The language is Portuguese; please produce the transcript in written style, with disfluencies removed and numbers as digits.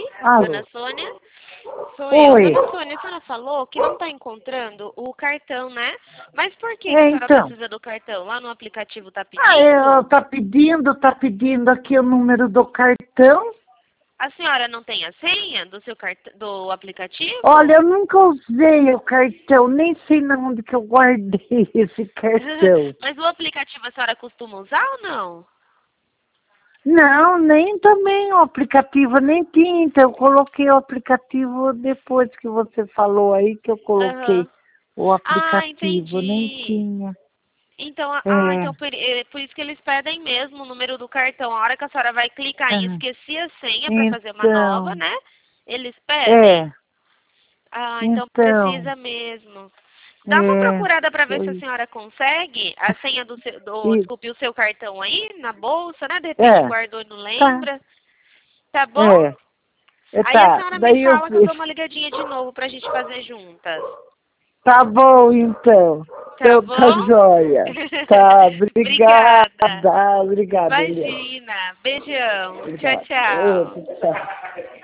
Oi, Alô? dona Sônia? Sou eu. Oi. Dona Sônia, a senhora falou que não está encontrando o cartão, né? Mas por que a senhora Então. precisa do cartão? Lá no aplicativo está Ah, pedindo? tá pedindo aqui o número do cartão. A senhora não tem a senha do seu do Olha, aplicativo? eu nunca usei o cartão, nem sei onde que eu guardei esse cartão. Mas o aplicativo a senhora costuma usar ou não? Não, nem também o aplicativo, nem tinha. Então, eu coloquei o aplicativo depois que você falou aí que eu coloquei Aham. o Ah, aplicativo, nem entendi. tinha. Então, É. por isso que eles pedem mesmo o número do cartão. A hora que a senhora vai clicar em Ah, esqueci a senha para fazer uma nova, então, né? Eles pedem. é, Ah, então então, precisa mesmo. Dá uma é, procurada para ver se a foi. senhora consegue a senha desculpe, o seu cartão aí na bolsa, né? De repente É, guardou e não tá, lembra. Tá bom? é, Aí a tá. senhora me Daí eu fala que eu dou uma ligadinha de novo pra gente fazer juntas. tá bom então. Tá Então tá bom? joia. Tá, Obrigada. obrigada, Eliane. Imagina. Beijão. Tchau, Obrigada. tchau. Outro, tchau.